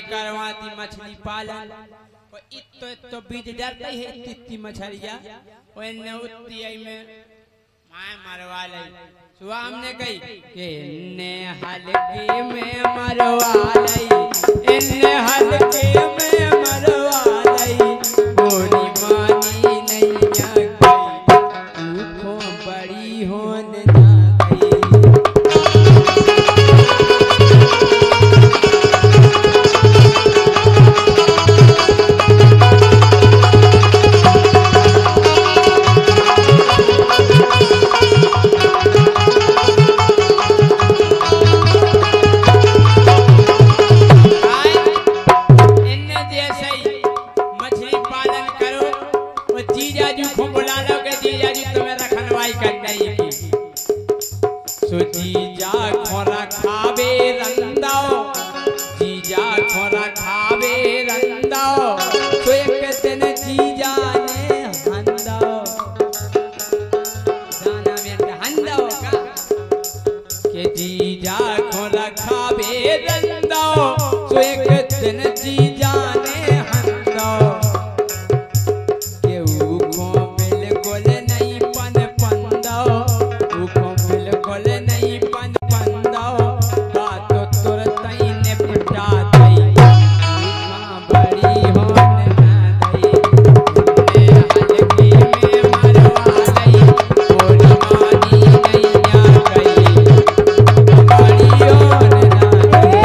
करवाती मछली पालन और इतो बीज डरता है इतनी मछलियां और इन्ने उतनी आई में माय मरवा ले सुबह हमने कही कि इन्ने हल्के में मरवा ले इन्ने हल्के में मरवा ले बोली मानी नहीं आ गई तू बड़ी होने ना गई जीजा खोरा खावे रंदाओ जीजा खोरा खावे रंदाओ तो एक दिन जीजा ने हंदाओ गाना में हंदाओ का के जीजा खोरा खावे रंदाओ तो एक दिन जीजा ने हंदाओ के उखो बिल्कुल नहीं पन पंदाओ उखो बिल्कुल नहीं पन पंदाओ बात तो तुरंत ही निपटा दई मां बड़ी होने ना दई मैं हल्की में मरवा लई बोली मानी नहीं आ गई बड़ी होने ना दई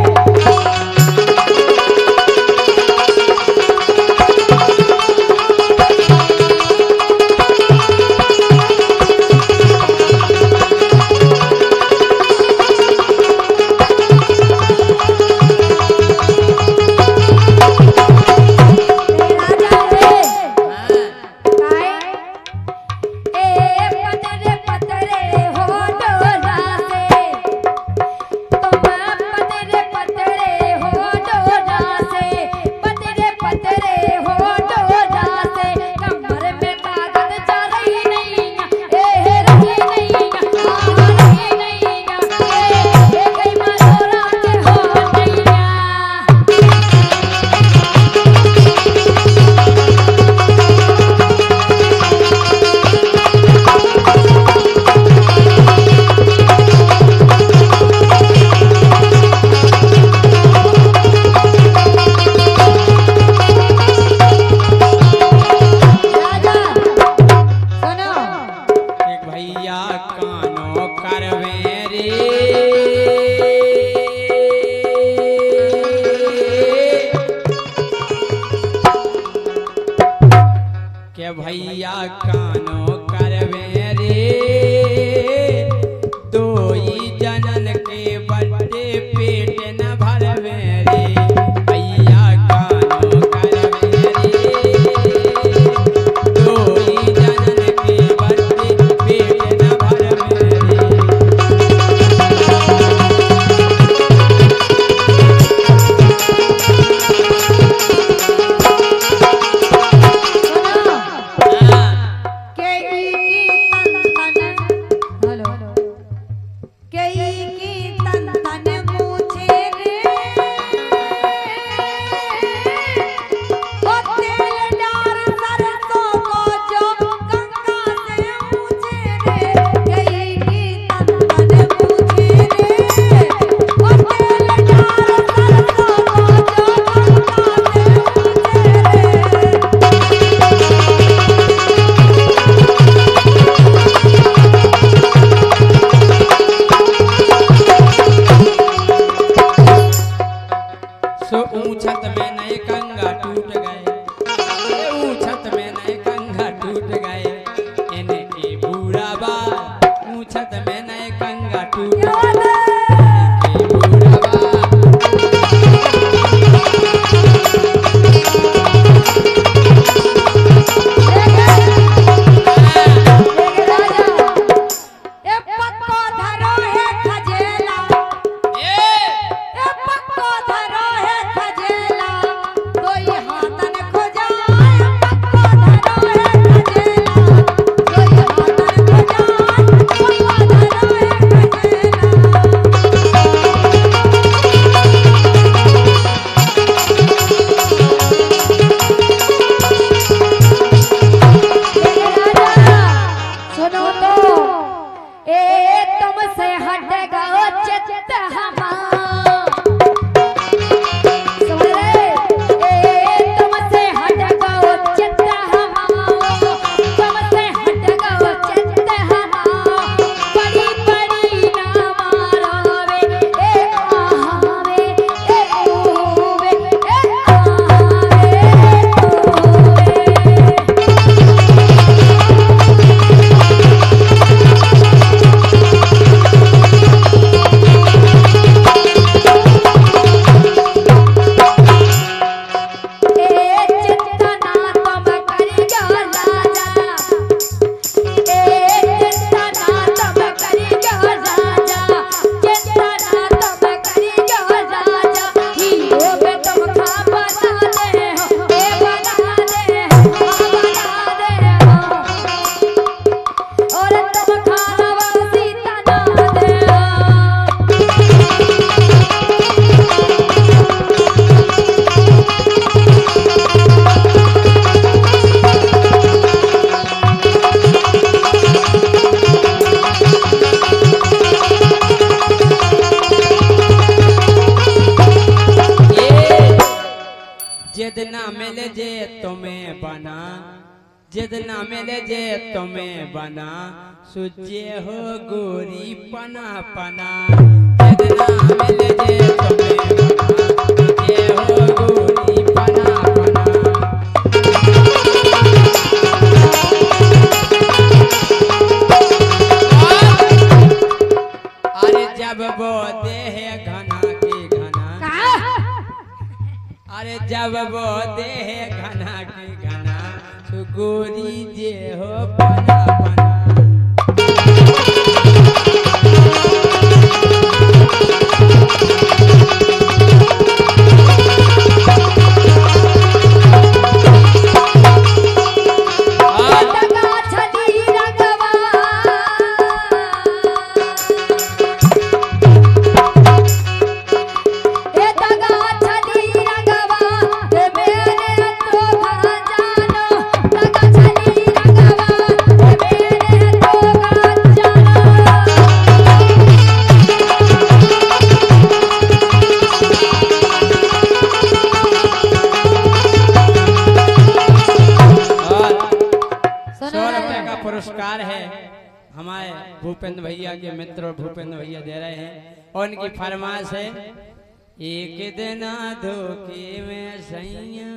के भैया कानो करवे रे दो ही जनन के बड़े पेट न भरवे रे भैया कानो करवे रे दो ही जनन के बड़े पेट न भरवे रे ऊंचत में नए कंगा टूट गए ऊंचत में नए कंगा टूट गए इनके बूढ़ा बा ऊंचत में नए कंगा टूट गए Bye. जितना मिले जे तुम्हें बना सुचे हो गोरी पना पना जितना मिले जे तुम्हें बना सुचे हो गोरी पना पना अरे जब वो देह घना के घना अरे जब वो देह घना के घना गोरी जे हो पना पना पुरस्कार है हमारे भूपेंद्र भैया के मित्र भूपेंद्र भैया दे रहे हैं और उनकी फरमाइश है एक दिन धोखे में सैया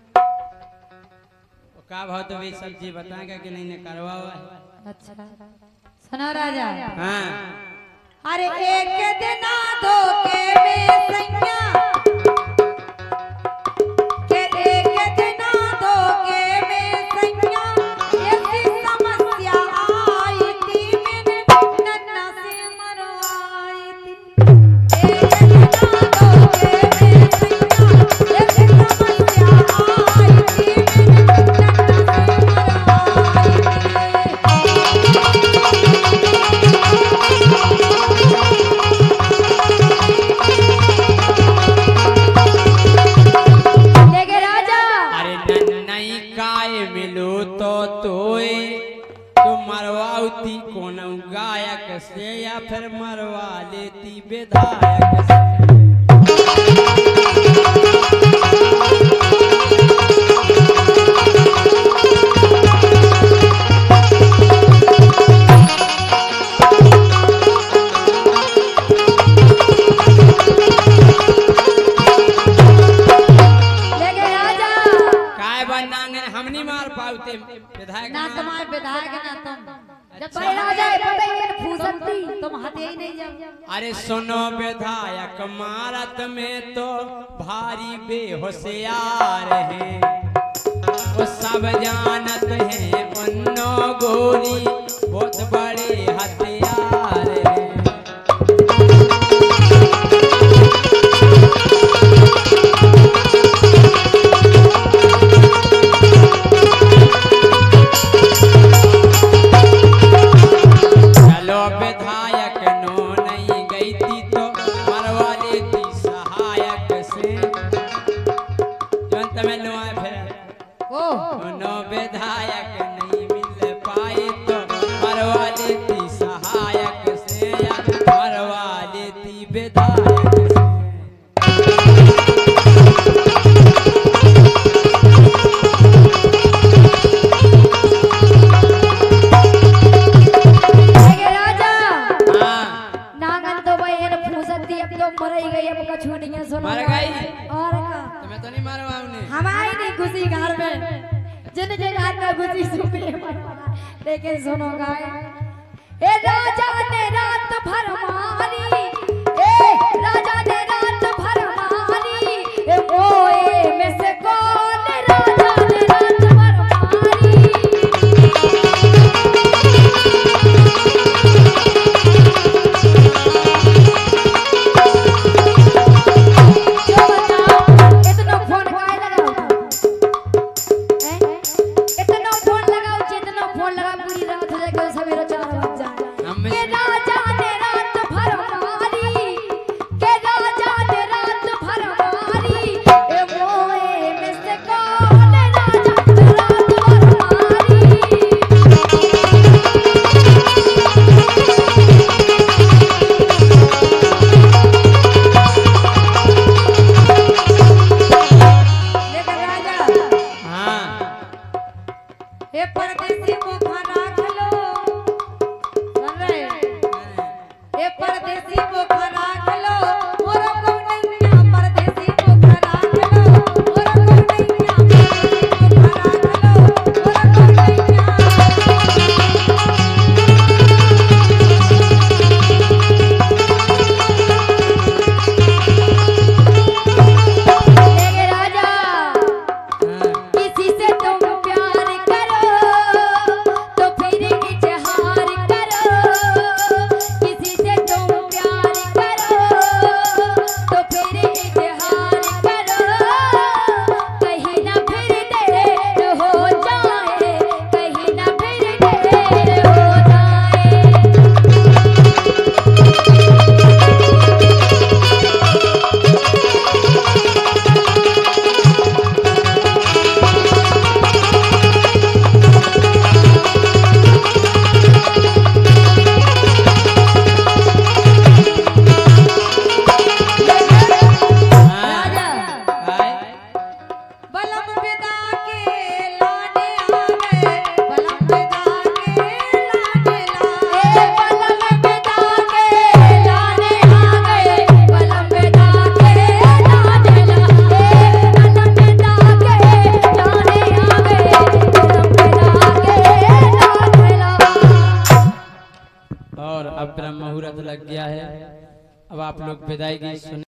का भाव तो भाई सब्जी बताएगा कि नहीं ने करवा हुआ है। अच्छा सुनो राजा। हाँ अरे एक दिन धोखे में सैया गायक से या फिर मरवा लेती विधायक से हम नहीं मार पाते विधायक ना तुम्हारे विधायक ना तुम जब भाई राजा पता है फूसती तुम हाथे ही नहीं जाओ। अरे सुनो विधायक मारत में तो भारी बेहोशियार है वो सब जानत हैं उन्नो गोरी बहुत बड़े हथियार है। विधायक नो नहीं गई थी तो मरवा लेती सहायक से जो तमें लो फिर नो विधायक नहीं मिल पाए तो मरवा लेती सहायक से या मरवा लेती विधायक से। मर गई और का तुम्हें तो नहीं मारा हमने हमारी नहीं खुशी घर में जिन जगह में खुशी सुपी लेकिन सुनो गाय ए राजा ने रात भर मारी ए राजा ने रात भर मारी ए ओए में से कौन राजा ने रात भर मारी सवेरे लग गया है। अब आप लोग विदाई की सुन